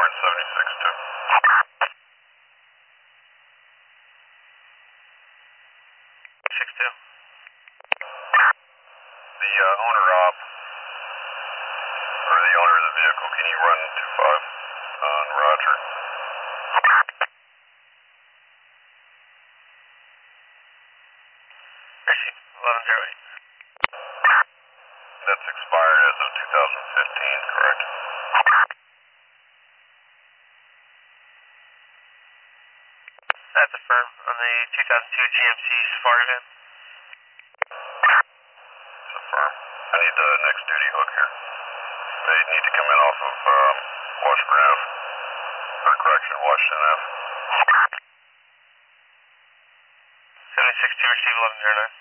Orange 76-2. 6-2. The owner op, or the owner of the vehicle, can you run 25 on Roger? Issue 1108. That's expired as of 2015, correct? That's affirmed on the 2002 GMC Safari van. It's affirmed. I need the next duty hook here. They need to come in off of Washburn Ave. Or correction, Washington Ave. 76-2, receive 1109.